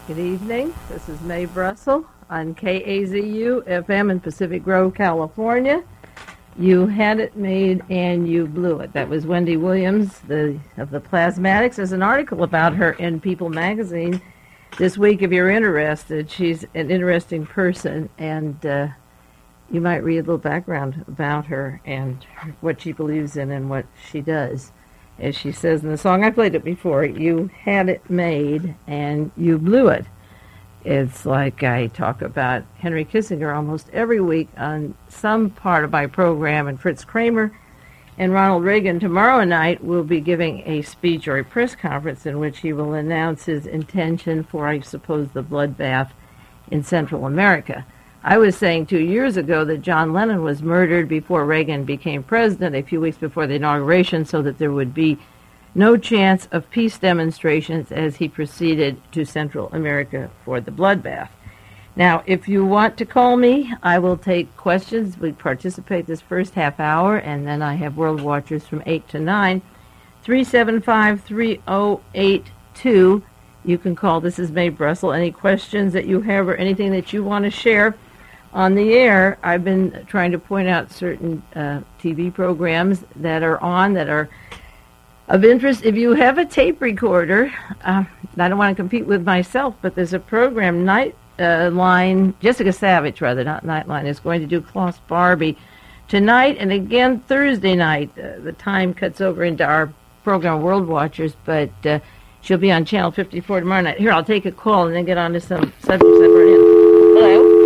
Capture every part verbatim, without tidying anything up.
Good evening. This is Mae Brussel on K A Z U F M in Pacific Grove, California. You had it made and you blew it. That was Wendy Williams the, of the Plasmatics. There's an article about her in People magazine this week if you're interested. She's an interesting person, and uh, you might read a little background about her and what she believes in and what she does. As she says in the song, I played it before, you had it made and you blew it. It's like I talk about Henry Kissinger almost every week on some part of my program, and Fritz Kramer and Ronald Reagan tomorrow night will be giving a speech or a press conference in which he will announce his intention for, I suppose, the bloodbath in Central America. I was saying two years ago that John Lennon was murdered before Reagan became president, a few weeks before the inauguration, so that there would be no chance of peace demonstrations as he proceeded to Central America for the bloodbath. Now, if you want to call me, I will take questions. We participate this first half hour, and then I have World Watchers from eight to nine. three seven five, three oh eight two. You can call. This is Mae Brussel. Any questions that you have or anything that you want to share on the air? I've been trying to point out certain uh, T V programs that are on that are of interest. If you have a tape recorder, uh, I don't want to compete with myself, but there's a program, Nightline, uh, Jessica Savage, rather, not Nightline, is going to do Klaus Barbie tonight and again Thursday night. Uh, the time cuts over into our program, World Watchers, but uh, she'll be on Channel fifty-four tomorrow night. Here, I'll take a call and then get on to some subjects that were in. Hello?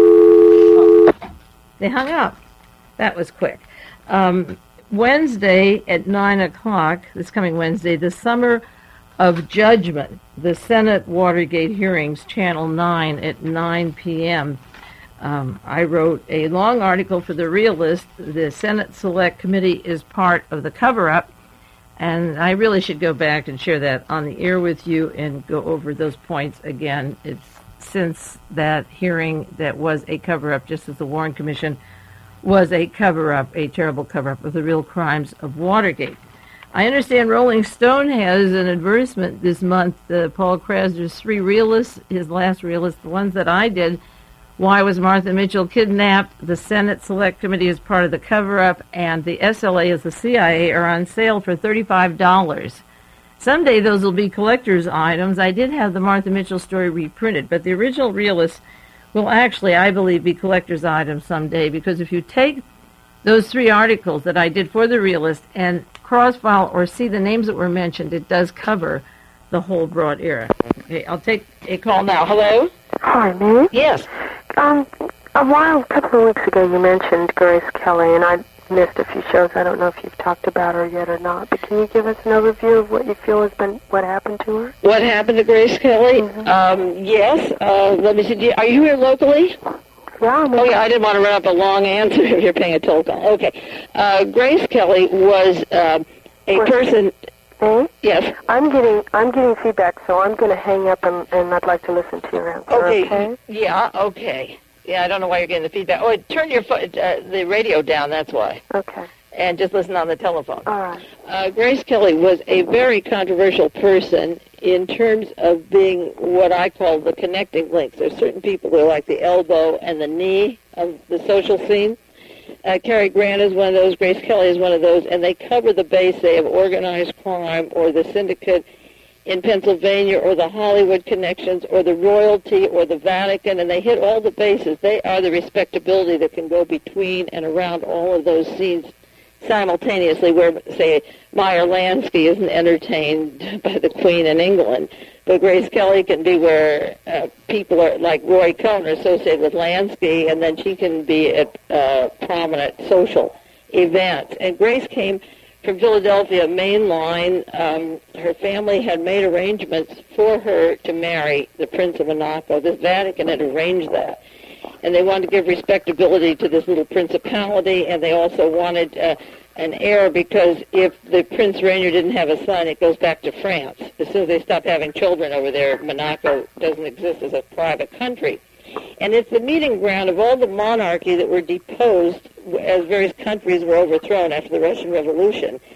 They hung up. That was quick. Um, Wednesday at nine o'clock, this coming Wednesday, the Summer of Judgment, the Senate Watergate hearings, Channel nine at nine p.m. Um, I wrote a long article for The Realist. The Senate Select Committee is part of the cover-up, and I really should go back and share that on the air with you and go over those points again. It's since that hearing that was a cover-up, just as the Warren Commission was a cover-up, a terrible cover-up of the real crimes of Watergate. I understand Rolling Stone has an advertisement this month, uh, Paul Krasner's three realists, his last realist, the ones that I did, Why Was Martha Mitchell Kidnapped? The Senate Select Committee is part of the cover-up, and the S L A as the C I A are on sale for thirty-five dollars. Someday those will be collector's items. I did have the Martha Mitchell story reprinted, but the original realists will actually, I believe, be collector's items someday, because if you take those three articles that I did for the realist and cross-file or see the names that were mentioned, it does cover the whole broad era. Okay, I'll take a call now. Hello? Hi, Mae? Yes. Um, a while, a couple of weeks ago, you mentioned Grace Kelly, and I missed a few shows. I don't know if you've talked about her yet or not, but can you give us an overview of what you feel has been, what happened to her? What happened to Grace Kelly? Mm-hmm. Um, yes. Uh, let me see. Are you here locally? Yeah. I'm oh, yeah, I didn't want to run up a long answer if you're paying a toll call. Okay. Uh, Grace Kelly was uh, a Wait. person... Hey? Yes. I'm getting I'm getting feedback, so I'm going to hang up, and, and I'd like to listen to your answer, okay? okay? Yeah, okay. Yeah, I don't know why you're getting the feedback. Oh, turn your fo- uh, the radio down, that's why. Okay. And just listen on the telephone. All right. Uh, Grace Kelly was a very controversial person in terms of being what I call the connecting links. There's certain people who are like the elbow and the knee of the social scene. Uh, Cary Grant is one of those. Grace Kelly is one of those. And they cover the base, say, of organized crime or the syndicate in Pennsylvania or the Hollywood connections or the royalty or the Vatican, and they hit all the bases. They are the respectability that can go between and around all of those scenes simultaneously, where, say, Meyer Lansky isn't entertained by the Queen in England, but Grace Kelly can be where uh, people are, like Roy Cohn, are associated with Lansky, and then she can be at uh, prominent social events. And Grace came from Philadelphia, Main Line. Um, her family had made arrangements for her to marry the Prince of Monaco. The Vatican had arranged that. And they wanted to give respectability to this little principality, and they also wanted uh, an heir, because if the Prince Rainier didn't have a son, it goes back to France. As soon as they stop having children over there, Monaco doesn't exist as a private country. And it's the meeting ground of all the monarchy that were deposed as various countries were overthrown after the Russian Revolution.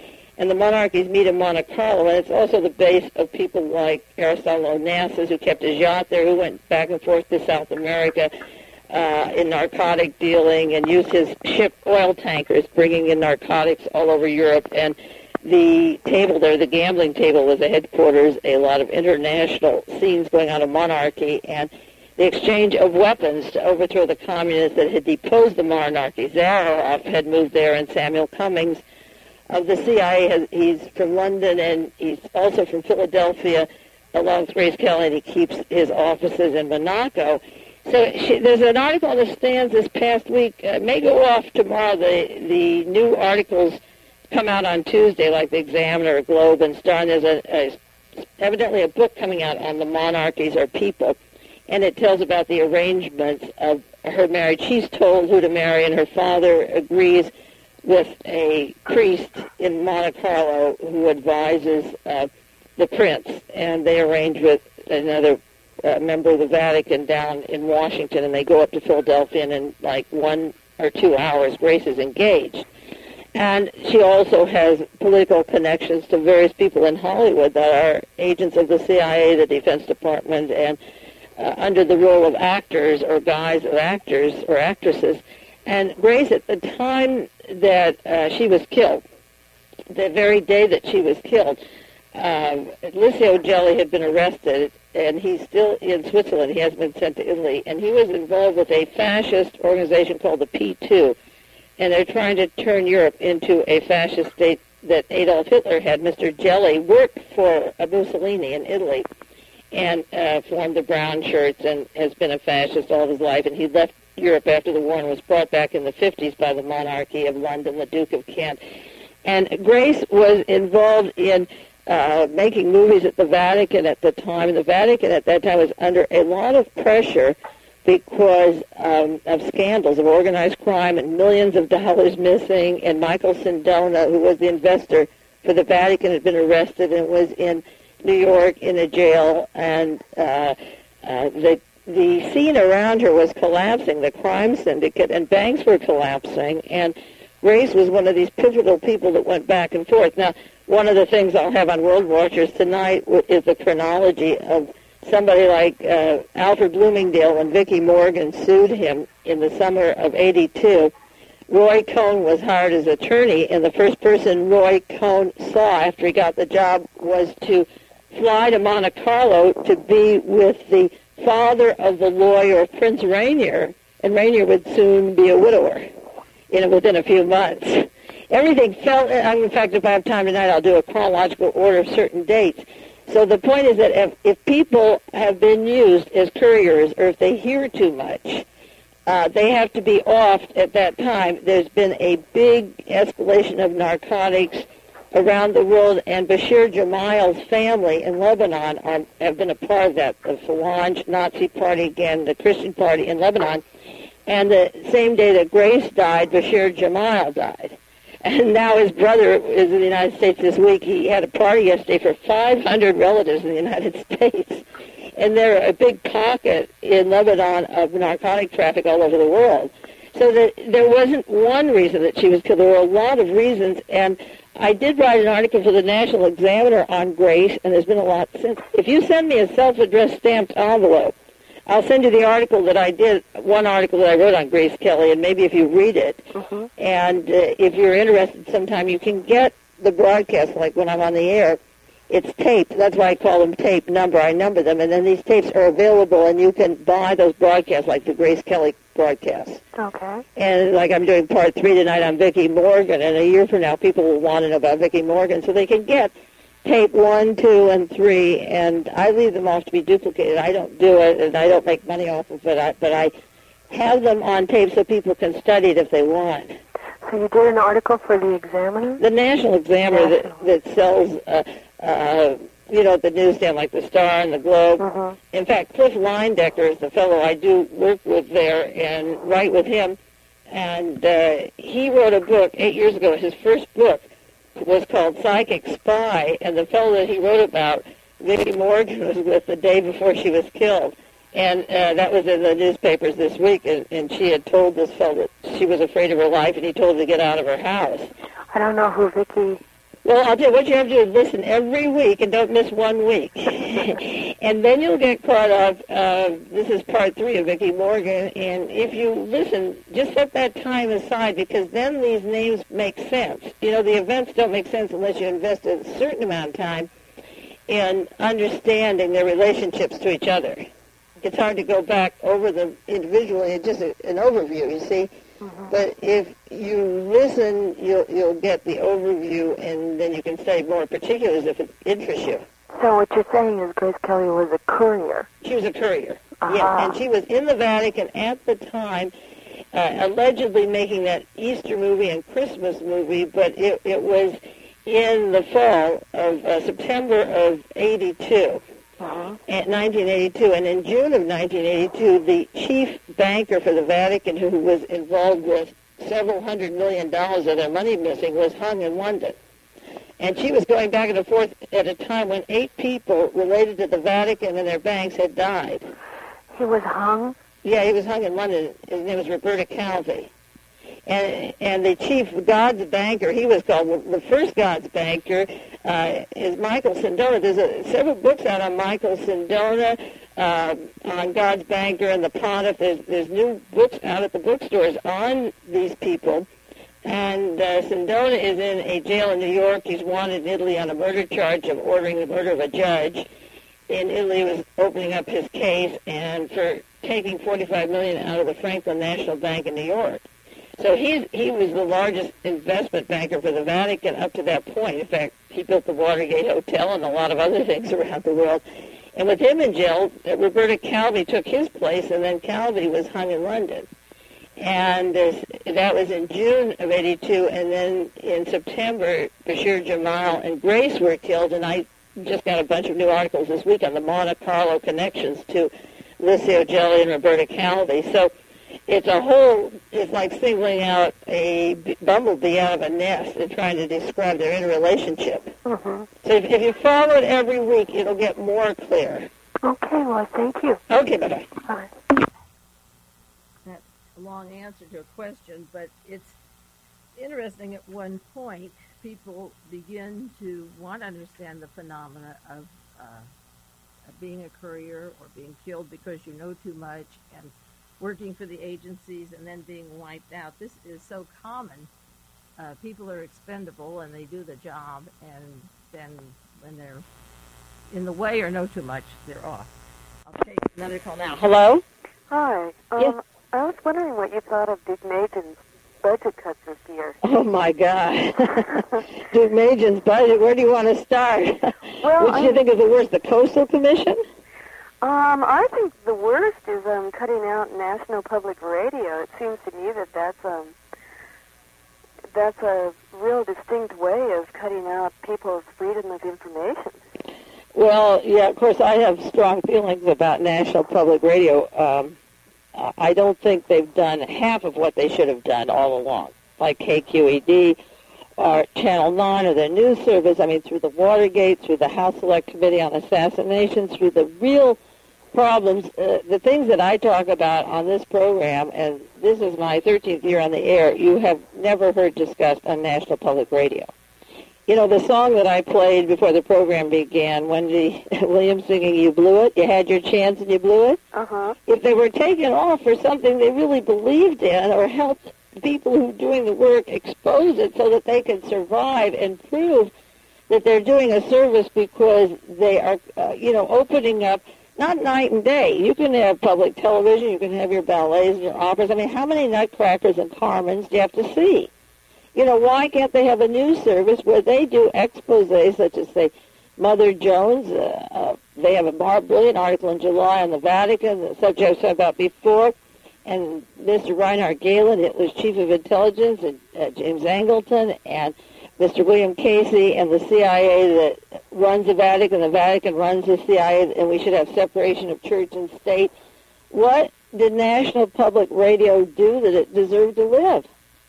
and the monarchies meet in Monte Carlo, and it's also the base of people like Aristotle Onassis, who kept his yacht there, who went back and forth to South America uh, in narcotic dealing and used his ship oil tankers, bringing in narcotics all over Europe. And the table there, the gambling table, was the headquarters, a lot of international scenes going on in monarchy, and the exchange of weapons to overthrow the communists that had deposed the monarchies. Zaharoff had moved there, and Samuel Cummings of the C I A, has, he's from London, and he's also from Philadelphia, along with Grace Kelly, and he keeps his offices in Monaco. So she, there's an article on the stands this past week. Uh, it may go off tomorrow. The, the new articles come out on Tuesday, like the Examiner, Globe, and Star, and there's a, a, evidently a book coming out on the monarchies or people. And it tells about the arrangements of her marriage. She's told who to marry, and her father agrees with a priest in Monte Carlo who advises uh, the prince. And they arrange with another uh, member of the Vatican down in Washington, and they go up to Philadelphia, and in like one or two hours, Grace is engaged. And she also has political connections to various people in Hollywood that are agents of the C I A, the Defense Department, and Uh, under the role of actors or guise of actors or actresses. And Grace, at the time that uh, she was killed, the very day that she was killed, uh, Licio Gelli had been arrested, and he's still in Switzerland. He hasn't been sent to Italy. And he was involved with a fascist organization called the P two, and they're trying to turn Europe into a fascist state that Adolf Hitler had. Mister Gelli worked for Mussolini in Italy, and uh, formed the Brown Shirts, and has been a fascist all his life. And he left Europe after the war and was brought back in the fifties by the monarchy of London, the Duke of Kent. And Grace was involved in uh, making movies at the Vatican at the time. And the Vatican at that time was under a lot of pressure because um, of scandals of organized crime and millions of dollars missing. And Michael Sindona, who was the investor for the Vatican, had been arrested and was in New York in a jail, and uh, uh, the the scene around her was collapsing, the crime syndicate, and banks were collapsing, and Grace was one of these pivotal people that went back and forth. Now, one of the things I'll have on World Watchers tonight is the chronology of somebody like uh, Alfred Bloomingdale when Vicki Morgan sued him in the summer of eighty-two. Roy Cohn was hired as attorney, and the first person Roy Cohn saw after he got the job was to fly to Monte Carlo to be with the father of the lawyer Prince Rainier, and Rainier would soon be a widower in within a few months. Everything fell, in fact, if I have time tonight, I'll do a chronological order of certain dates. So the point is that if, if people have been used as couriers, or if they hear too much, uh, they have to be offed at that time. There's been a big escalation of narcotics around the world, and Bashir Gemayel's family in Lebanon are, have been a part of that, the Falange Nazi Party, again, the Christian Party in Lebanon. And the same day that Grace died, Bashir Gemayel died. And now his brother is in the United States this week. He had a party yesterday for five hundred relatives in the United States. And they're a big pocket in Lebanon of narcotic traffic all over the world. So that there wasn't one reason that she was killed. There were a lot of reasons, and I did write an article for the National Examiner on Grace, and there's been a lot since. If you send me a self-addressed stamped envelope, I'll send you the article that I did, one article that I wrote on Grace Kelly, and maybe if you read it, mm-hmm. and uh, if you're interested sometime, you can get the broadcast, like when I'm on the air. It's taped. That's why I call them tape number. I number them, and then these tapes are available, and you can buy those broadcasts, like the Grace Kelly broadcasts. Okay. And like I'm doing part three tonight on Vicki Morgan, and a year from now people will want to know about Vicki Morgan, so they can get tape one, two, and three, and I leave them off to be duplicated. I don't do it, and I don't make money off of it, I, but I have them on tape so people can study it if they want. So you did an article for the Examiner? The National Examiner National. That, that sells, uh, uh, you know, at the newsstand like the Star and the Globe. Mm-hmm. In fact, Cliff Leindecker is the fellow I do work with there and write with him, and uh, he wrote a book eight years ago. His first book was called Psychic Spy, and the fellow that he wrote about, Vicki Morgan, was with the day before she was killed. And uh, that was in the newspapers this week, and, and she had told this fellow that she was afraid of her life, and he told her to get out of her house. I don't know who Vicki Well, I'll tell you what you have to do is listen every week and don't miss one week. And then you'll get caught up. Uh, this is part three of Vicki Morgan. And if you listen, just set that time aside because then these names make sense. You know, the events don't make sense unless you invest a certain amount of time in understanding their relationships to each other. It's hard to go back over them individually. It's just a, an overview, you see. Mm-hmm. But if you listen, you'll, you'll get the overview, and then you can study more particulars if it interests you. So what you're saying is Grace Kelly was a courier. She was a courier, uh-huh. yeah, and she was in the Vatican at the time, uh, allegedly making that Easter movie and Christmas movie, but it, it was in the fall of uh, September of eighty-two. Uh-huh. At nineteen eighty-two, and in June of nineteen eighty-two, the chief banker for the Vatican, who was involved with several hundred million dollars of their money missing, was hung in London. And she was going back and forth at a time when eight people related to the Vatican and their banks had died. He was hung? Yeah, he was hung in London. His name was Roberta Calvi. And and the chief God's banker, he was called the first God's banker, uh, is Michael Sindona. There's a, several books out on Michael Sindona, uh, on God's banker and the pontiff. There's, there's new books out at the bookstores on these people. And uh, Sindona is in a jail in New York. He's wanted in Italy on a murder charge of ordering the murder of a judge. In Italy, he was opening up his case and for taking forty-five million dollars out of the Franklin National Bank in New York. So he he was the largest investment banker for the Vatican up to that point. In fact, he built the Watergate Hotel and a lot of other things around the world. And with him in jail, uh, Roberta Calvi took his place, and then Calvi was hung in London. And uh, that was in June of eighty-two, and then in September, Bashir Jamal and Grace were killed, and I just got a bunch of new articles this week on the Monte Carlo connections to Licio Gelli and Roberta Calvi. So it's a whole, it's like singling out a bumblebee out of a nest and trying to describe their interrelationship. Mm-hmm. So if, if you follow it every week, it'll get more clear. Okay, well, thank you. Okay, bye-bye. Bye. That's a long answer to a question, but it's interesting at one point people begin to want to understand the phenomena of, uh, of being a courier or being killed because you know too much and working for the agencies and then being wiped out. This is so common. Uh, people are expendable and they do the job, and then when they're in the way or know too much, they're off. I'll take another call now. Hello? Hi. Um, Yes. I was wondering what you thought of Dick Majan's budget cuts this year. Oh, my God. Duke Majan's budget, where do you want to start? Well, Which do you I- think is the worst, the Coastal Commission? Um, I think the worst is um, cutting out National Public Radio. It seems to me that that's um, that's a real distinct way of cutting out people's freedom of information. Well, yeah, of course, I have strong feelings about National Public Radio. Um, I don't think they've done half of what they should have done all along, like K Q E D or Channel nine or their news service. I mean, through the Watergate, through the House Select Committee on Assassination, through the real problems, uh, the things that I talk about on this program, and this is my thirteenth year on the air, you have never heard discussed on National Public Radio. You know, the song that I played before the program began, Wendy Williams singing You Blew It, you had your chance and you blew it. Uh-huh. If they were taken off for something they really believed in or helped people who are doing the work expose it so that they can survive and prove that they're doing a service because they are, uh, you know, opening up, not night and day. You can have public television, you can have your ballets and your operas. I mean, how many Nutcrackers and Carmens do you have to see? You know, why can't they have a news service where they do exposés such as, say, Mother Jones? Uh, uh, they have a bar- brilliant article in July on the Vatican, the subject I said about before, and Mister Reinhard Gehlen, it was Chief of Intelligence, and uh, James Angleton, and Mister William Casey, and the C I A that runs the Vatican, the Vatican runs the C I A, and we should have separation of church and state. What did National Public Radio do that it deserved to live?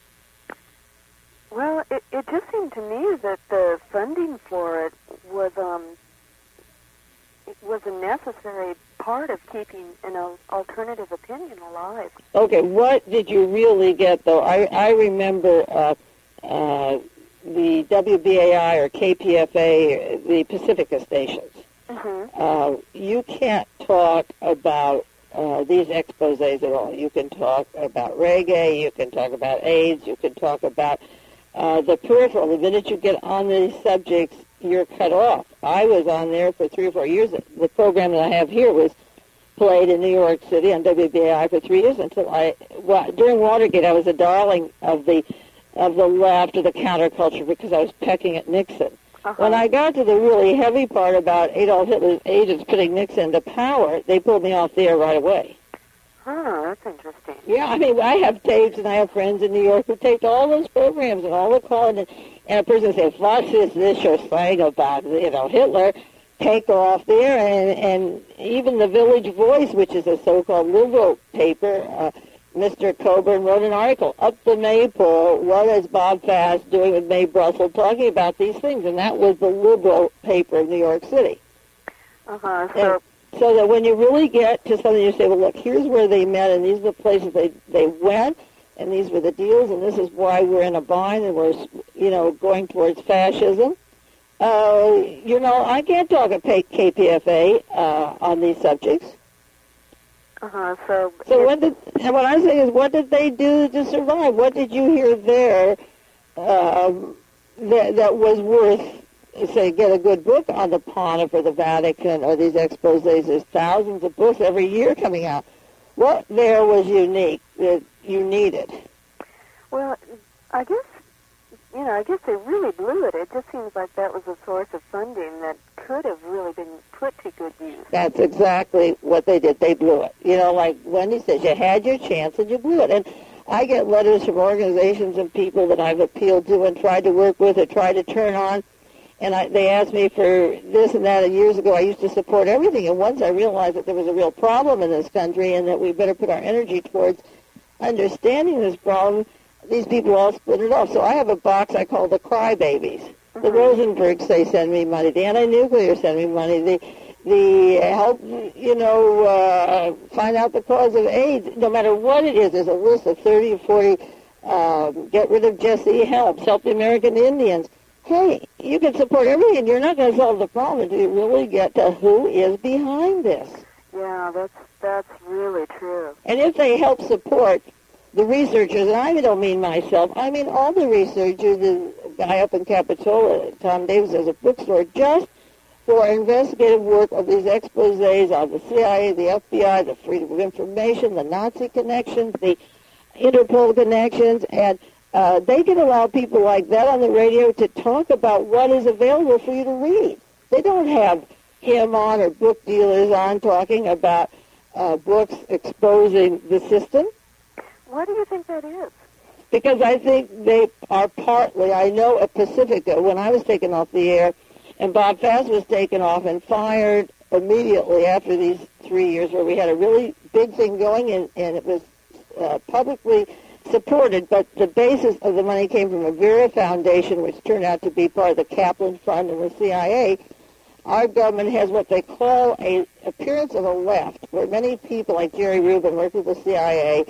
Well, it, it just seemed to me that the funding for it was um it was a necessary part of keeping an al- alternative opinion alive. Okay, what did you really get, though? I, I remember uh, uh, the W B A I or K P F A, the Pacifica stations. Mm-hmm. Uh, you can't talk about uh, these exposés at all. You can talk about reggae, you can talk about AIDS, you can talk about uh, the peripheral. The minute you get on these subjects, you're cut off. I was on there for three or four years. The program that I have here was played in New York City on W B A I for three years until I, well, during Watergate, I was a darling of the of the left, of the counterculture, because I was pecking at Nixon. Uh-huh. When I got to the really heavy part about Adolf Hitler's agents putting Nixon to power, they pulled me off the air right away. Oh, that's interesting. Yeah, I mean, I have tapes, and I have friends in New York who taped all those programs and all the calls, and, and a person said, "Fox is this you're saying about, you know, Hitler," take her off the air, and, and even the Village Voice, which is a so-called liberal paper, uh, Mister Coburn wrote an article, Up the Maypole, what is Bob Fast doing with Mae Brussel, talking about these things, and that was the liberal paper of New York City. Uh-huh, so... And so that when you really get to something, you say, well, look, here's where they met, and these are the places they, they went, and these were the deals, and this is why we're in a bind, and we're, you know, going towards fascism. Uh, you know, I can't talk at K P F A uh, on these subjects. Uh-huh, so... So what did, and what I'm saying is, what did they do to survive? What did you hear there um, that, that was worth, say, get a good book on the Pontiff or the Vatican or these exposés? There's thousands of books every year coming out. What there was unique that you needed? Well, I guess, you know, I guess they really blew it. It just seems like that was a source of funding that could have really been put to good use. That's exactly what they did. They blew it. You know, like Wendy says, you had your chance and you blew it. And I get letters from organizations and people that I've appealed to and tried to work with or tried to turn on. And I, they asked me for this and that. And years ago, I used to support everything. And once I realized that there was a real problem in this country and that we better put our energy towards understanding this problem, these people all split it off. So I have a box I call the Crybabies. Mm-hmm. The Rosenbergs, they send me money. The anti-nuclear send me money. The the help, you know, uh, find out the cause of AIDS. No matter what it is, there's a list of thirty or forty. Um, get rid of Jesse Helps. Help the American Indians. Hey, you can support everything, and you're not going to solve the problem until you really get to who is behind this. Yeah, that's that's really true. And if they help support the researchers, and I don't mean myself, I mean all the researchers, the guy up in Capitola, Tom Davis, has a bookstore just for investigative work of these exposés on the C I A, the F B I, the Freedom of Information, the Nazi connections, the Interpol connections, and uh, they can allow people like that on the radio to talk about what is available for you to read. They don't have him on or book dealers on talking about uh, books exposing the system. Why do you think that is? Because I think they are partly, I know at Pacifica, when I was taken off the air, and Bob Fast was taken off and fired immediately after these three years where we had a really big thing going, and, and it was uh, publicly supported, but the basis of the money came from a Vera Foundation, which turned out to be part of the Kaplan Fund and the C I A. Our government has what they call a appearance of a left, where many people like Jerry Rubin worked with the C I A,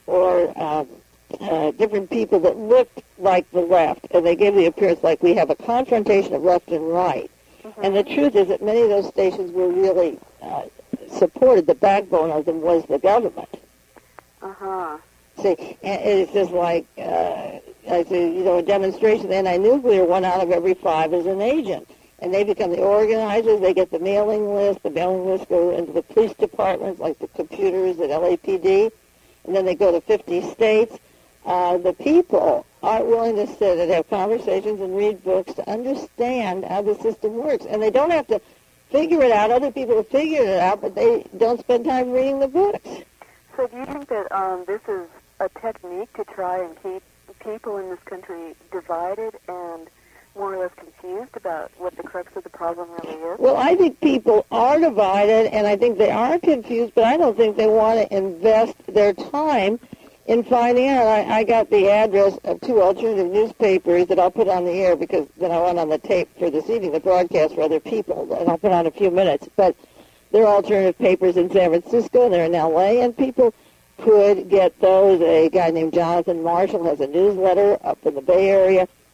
or um, uh, different people that looked like the left, and they gave the appearance like we have a confrontation of left and right. Mm-hmm. And the truth is that many of those stations were really uh, supported. The backbone of them was the government. Uh-huh. See, and it's just like, uh, I say, you know, a demonstration, the anti-nuclear, one out of every five is an agent. And they become the organizers, they get the mailing list, the mailing list go into the police departments, like the computers at L A P D, and then they go to fifty states. Uh, the people aren't willing to sit and have conversations and read books to understand how the system works. And they don't have to figure it out. Other people have figured it out, but they don't spend time reading the books. So do you think that um, this is a technique to try and keep people in this country divided and more or less confused about what the crux of the problem really is? Well, I think people are divided, and I think they are confused, but I don't think they want to invest their time in finding out. I, I got the address of two alternative newspapers that I'll put on the air because then I went on the tape for this evening, the broadcast for other people, and I'll put on a few minutes. But they're alternative papers in San Francisco, they're in L A, and people could get those. A guy named Jonathan Marshall has a newsletter up in the Bay Area.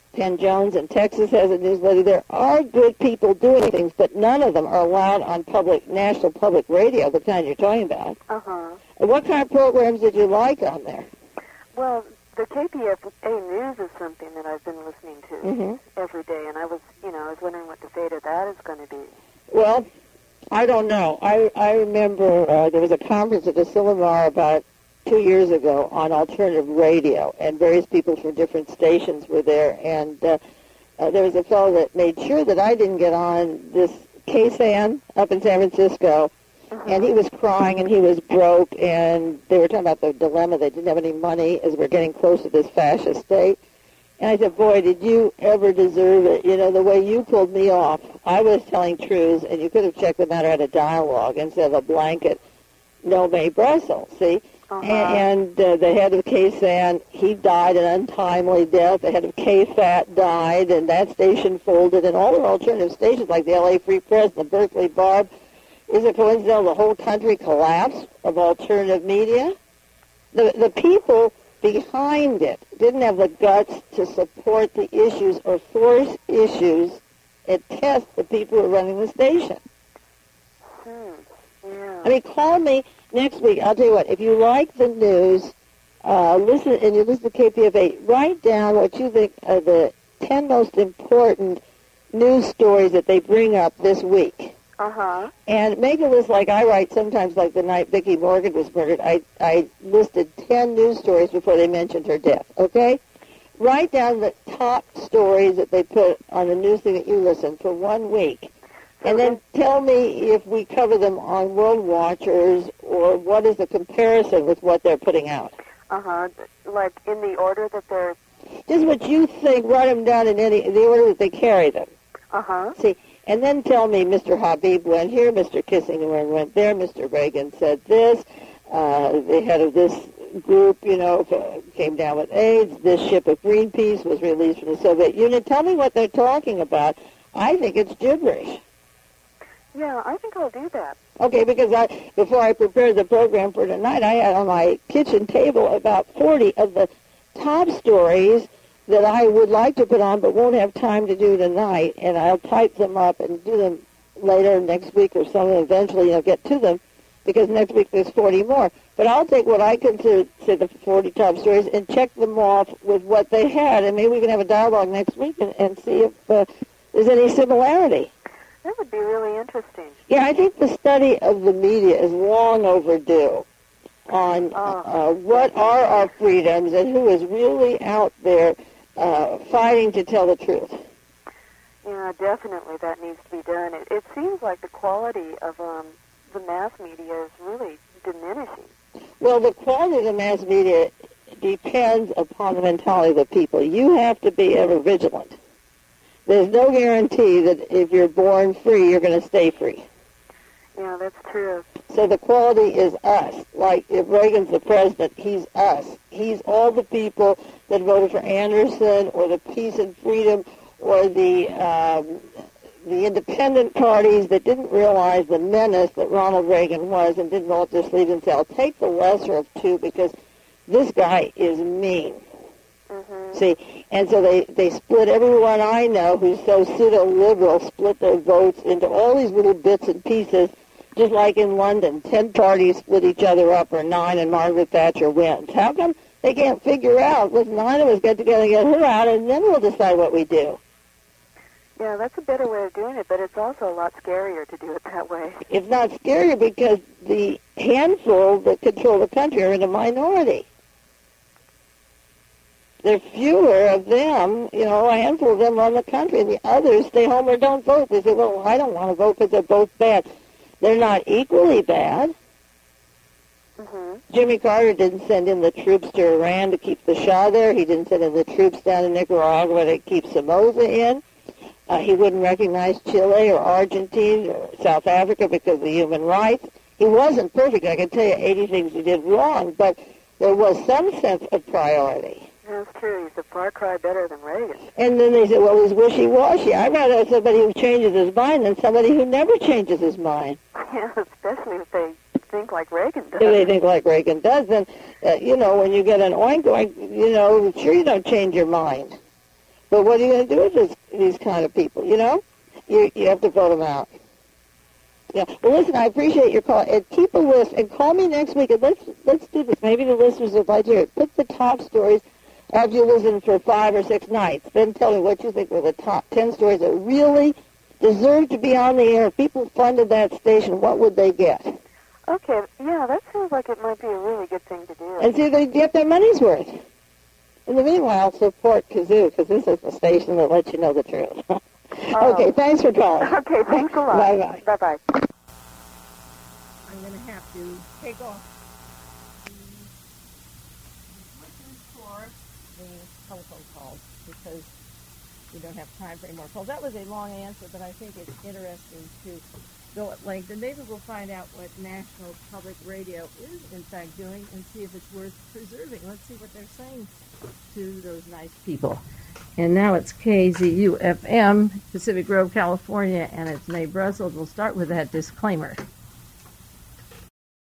Penn Jones in Texas has a newsletter. There are good people doing things, but none of them are allowed on public, national public radio, the kind you're talking about. Uh-huh. And what kind of programs did you like on there? Well, the K P F A News is something that I've been listening to Mm-hmm. every day, and I was, you know, I was wondering what the fate of that is going to be. Well, I don't know. I, I remember uh, there was a conference at the Asilomar about two years ago on alternative radio, and various people from different stations were there, and uh, uh, there was a fellow that made sure that I didn't get on this K S A N up in San Francisco, Uh-huh. and he was crying, and he was broke, and they were talking about the dilemma. They didn't have any money as we're getting close to this fascist state. And I said, boy, did you ever deserve it. You know, the way you pulled me off, I was telling truths, and you could have checked the matter out of dialogue instead of a blanket, no May Brussels, see? Uh-huh. And, and uh, the head of K S A N, he died an untimely death. The head of K F A T died, and that station folded, and all the alternative stations like the L A Free Press and the Berkeley Barb. Is it coincidental the whole country collapsed of alternative media? The the people behind it didn't have the guts to support the issues or force issues and test the people who are running the station. Hmm. Yeah. I mean, call me next week. I'll tell you what, if you like the news, uh, listen, and you listen to K P F A, write down what you think are the ten most important news stories that they bring up this week. Uh-huh. And make a list like I write sometimes, like the night Vicki Morgan was murdered. I, I listed ten news stories before they mentioned her death, okay? Write down the top stories that they put on the news thing that you listen for one week. And then tell me if we cover them on World Watchers or what is the comparison with what they're putting out. Uh-huh. Like in the order that they're... Just what you think, write them down in any the order that they carry them. Uh-huh. See, and then tell me Mister Habib went here, Mister Kissinger went there, Mister Reagan said this, uh, the head of this group, you know, came down with AIDS, this ship of Greenpeace was released from the Soviet Union. Tell me what they're talking about. I think it's gibberish. Yeah, I think I'll do that. Okay, because I before I prepared the program for tonight, I had on my kitchen table about forty of the top stories that I would like to put on but won't have time to do tonight, and I'll type them up and do them later next week or something. Eventually, you know, get to them, because next week there's forty more. But I'll take what I consider say the forty top stories and check them off with what they had, and maybe we can have a dialogue next week and, and see if uh, there's any similarity. That would be really interesting. Yeah, I think the study of the media is long overdue on Oh. uh, what are our freedoms and who is really out there uh, fighting to tell the truth. Yeah, definitely that needs to be done. It, it seems like the quality of um, the mass media is really diminishing. Well, the quality of the mass media depends upon the mentality of the people. You have to be ever vigilant. There's no guarantee that if you're born free, you're going to stay free. Yeah, that's true. So the quality is us. Like if Reagan's the president, he's us. He's all the people that voted for Anderson or the Peace and Freedom or the um, the independent parties that didn't realize the menace that Ronald Reagan was and didn't roll up their sleeves and say, I'll take the lesser of two because this guy is mean. Mm-hmm. See, and so they, they split everyone I know who's so pseudo-liberal, split their votes into all these little bits and pieces, just like in London. Ten parties split each other up, or nine, and Margaret Thatcher wins. How come they can't figure out, let's nine of us get together and get her out, and then we'll decide what we do? Yeah, that's a better way of doing it, but it's also a lot scarier to do it that way. It's not scary because the handful that control the country are in a minority. There are fewer of them, you know, a handful of them run the country, and the others stay home or don't vote. They say, well, I don't want to vote because they're both bad. They're not equally bad. Mm-hmm. Jimmy Carter didn't send in the troops to Iran to keep the Shah there. He didn't send in the troops down in Nicaragua to keep Somoza in. Uh, he wouldn't recognize Chile or Argentina or South Africa because of the human rights. He wasn't perfect. I can tell you eighty things he did wrong, but there was some sense of priority. That's true. He's a far cry better than Reagan. And then they said, well, he's wishy-washy. I'd rather have somebody who changes his mind than somebody who never changes his mind. Yeah, especially if they think like Reagan does. If they think like Reagan does, then, uh, you know, when you get an oink-oink, you know, sure you don't change your mind. But what are you going to do with this, these kind of people, you know? You you have to vote them out. Yeah. Well, listen, I appreciate your call. And keep a list, and call me next week, and let's let's do this. Maybe the listeners would like to hear it. Put the top stories after you listen for five or six nights. Then tell me what you think were the top ten stories that really deserve to be on the air. If people funded that station, what would they get? Okay, yeah, that sounds like it might be a really good thing to do. And see if they get their money's worth. In the meanwhile, support Kazoo, because this is the station that lets you know the truth. Oh. Okay, thanks for calling. Okay, thanks a lot. Bye-bye. Bye-bye. I'm going to have to take off the switches for the telephone calls because we don't have time for any more calls. That was a long answer, but I think it's interesting to go at length, and maybe we'll find out what National Public Radio is, in fact, doing and see if it's worth preserving. Let's see what they're saying to those nice people. And now it's K Z U F M, Pacific Grove, California, and it's Mae Brussels. We'll start with that disclaimer.